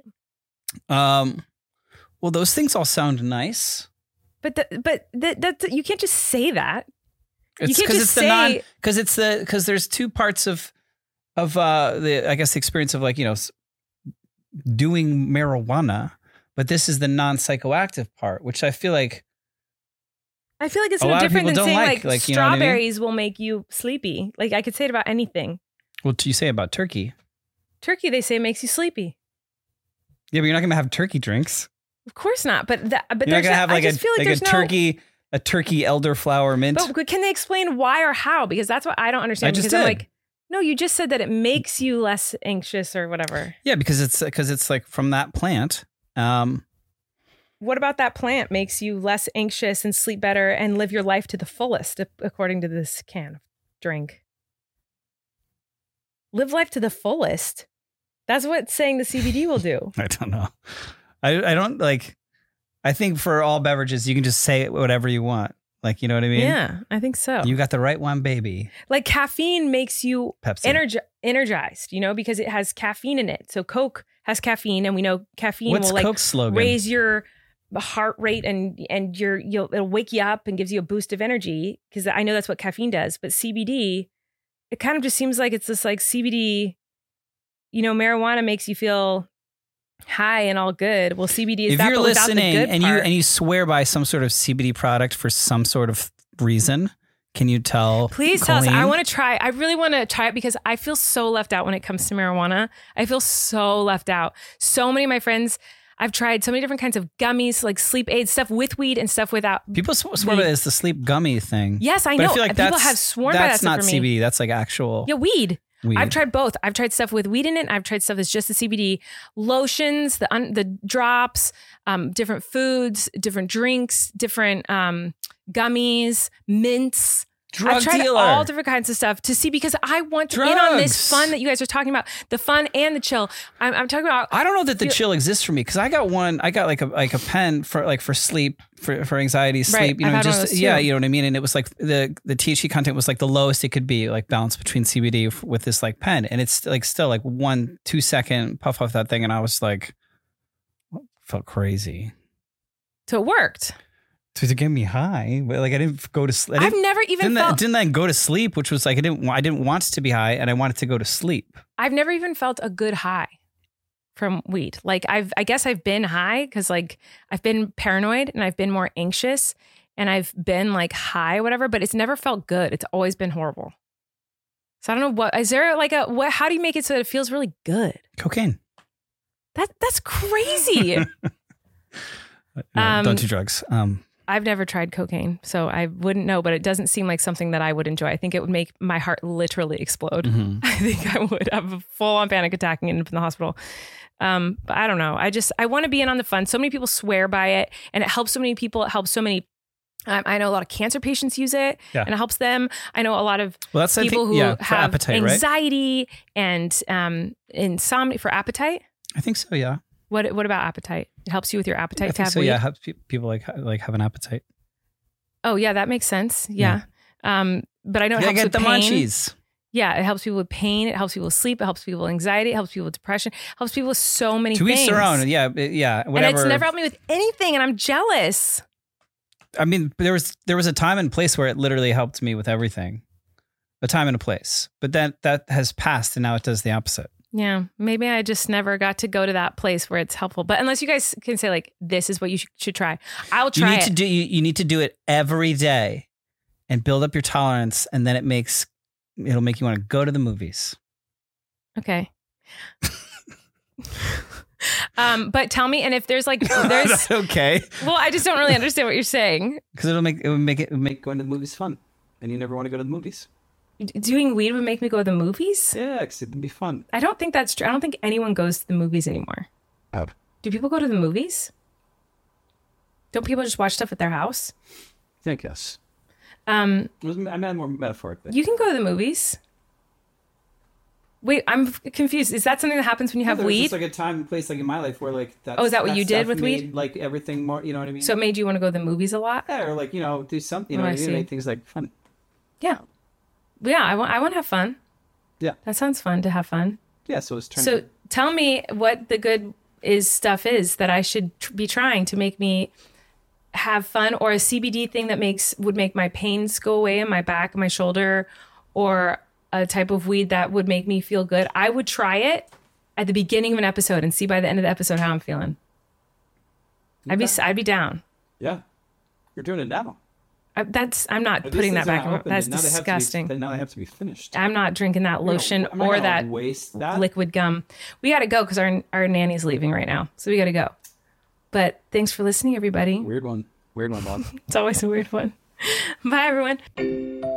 Well, those things all sound nice,
but you can't just say that.
You can't just say because there's two parts of the, I guess, the experience of doing marijuana, but this is the non-psychoactive part, which I feel like
it's no different than saying like strawberries will make you sleepy. Like I could say it about anything.
Well, do you say about turkey?
Turkey, they say makes you sleepy.
Yeah, but you're not going to have turkey drinks.
Of course not, but
you're not gonna have a turkey elderflower mint.
But can they explain why or how? Because that's what I don't understand. I'm like, no, you just said that it makes you less anxious or whatever.
Yeah, because it's like from that plant.
What about that plant makes you less anxious and sleep better and live your life to the fullest, according to this can of drink? Live life to the fullest. That's what saying the CBD will do.
I don't know. I don't like, I think for all beverages, you can just say whatever you want. Like, you know what I mean?
Yeah, I think so.
You got the right one, baby.
Like caffeine makes you energized, because it has caffeine in it. So Coke has caffeine, and we know caffeine will like
Coke's slogan?
Raise your heart rate and it'll wake you up and gives you a boost of energy, because I know that's what caffeine does. But CBD, it kind of just seems like it's this like CBD, marijuana makes you feel high and all good. Well, CBD is
if
that,
you're
but without the
listening
good
and
part.
you swear by some sort of CBD product for some sort of reason, can you tell?
Please tell us.
Colleen?
I want to try. I really want to try it because I feel so left out when it comes to marijuana. I feel so left out. So many of my friends, I've tried so many different kinds of gummies, like sleep aids, stuff with weed and stuff without.
People swear by it as the sleep gummy thing.
Yes, I
But
know.
I feel like
People have sworn by that
that's
stuff
not
for me.
CBD. That's like actual
Weed.
weed.
I've tried both. I've tried stuff with weed in it. I've tried stuff that's just the CBD lotions, the drops, different foods, different drinks, different gummies, mints.
Drug
I've tried
dealer.
all different kinds of stuff to see because I want to in on this
Drugs.
fun that you guys are talking about, the fun and the chill. I'm talking about.
I don't know that the chill exists for me because I got one. I got like a pen for sleep for anxiety sleep.
Right.
You know,
I've had one of
just
those
yeah,
too.
you know what I mean. And it was like the THC content was like the lowest it could be, like balanced between CBD with this like pen, and it's like still like 1-2 second puff off that thing, and I was like, felt crazy.
So it worked.
To get me high, but like I didn't go to sleep.
I've never even felt.
Didn't I go to sleep? Which was like I didn't want to be high, and I wanted to go to sleep.
I've never even felt a good high from weed. Like I guess I've been high because like I've been paranoid and I've been more anxious and I've been like high, whatever, but it's never felt good. It's always been horrible. So I don't know what, is there like how do you make it so that it feels really good?
Cocaine.
That's crazy.
No, don't do drugs.
I've never tried cocaine, so I wouldn't know, but it doesn't seem like something that I would enjoy. I think it would make my heart literally explode.
Mm-hmm.
I think I would have a full-on panic attack and end up in the hospital. But I don't know. I want to be in on the fun. So many people swear by it, and it helps so many people. It helps so many. I know a lot of cancer patients use it, and it helps them. I know a lot of people who have
appetite,
anxiety and insomnia for appetite.
I think so. Yeah.
What about appetite? It helps you with your appetite
I
to
think
have
so.
weed.
Yeah, helps people like have an appetite.
Oh yeah, that makes sense. Yeah. But I know it helps
get
with
the
pain.
munchies.
Yeah, it helps people with pain. It helps people with sleep. It helps people with anxiety. It helps people with depression. It helps people with so many
To
things.
each their own. Yeah, whatever.
And it's never helped me with anything, and I'm jealous.
I mean, there was a time and place where it literally helped me with everything. A time and a place, but that has passed, and now it does the opposite.
Yeah, maybe I just never got to go to that place where it's helpful. But unless you guys can say like, this is what you should try, I'll try it.
You need to do it every day, and build up your tolerance, and then it'll make you want to go to the movies.
Okay. But tell me, and if there's
okay,
well, I just don't really understand what you're saying.
because it would make going to the movies fun, and you never want to go to the movies.
Doing weed would make me go to the movies?
Yeah, because it'd be fun.
I don't think that's true. I don't think anyone goes to the movies anymore.
Oh.
Do people go to the movies? Don't people just watch stuff at their house?
I guess.
I
meant more metaphorically.
You can go to the movies. Wait, I'm confused. Is that something that happens when you have weed?
It's like a time and place, like in my life, where like that.
Oh, is that what you did with weed?
Like everything more, you know what I mean?
So it made you want to go to the movies a lot?
Yeah, or like do something,
I see.
make things like fun.
Yeah. Yeah, I want to have fun.
Yeah.
That sounds fun to have fun.
Yeah, so it's turned.
So tell me what the good stuff is that I should be trying to make me have fun, or a CBD thing that would make my pains go away in my back, my shoulder, or a type of weed that would make me feel good. I would try it at the beginning of an episode and see by the end of the episode how I'm feeling.
Okay.
I'd be down.
Yeah, you're doing it now.
I'm not putting that back. That's disgusting.
Now they have to be finished.
I'm not drinking that lotion or that
waste that
liquid gum. We got to go because our nanny's leaving right now. So we got to go. But thanks for listening, everybody.
Weird one, Bob.
It's always a weird one. Bye, everyone.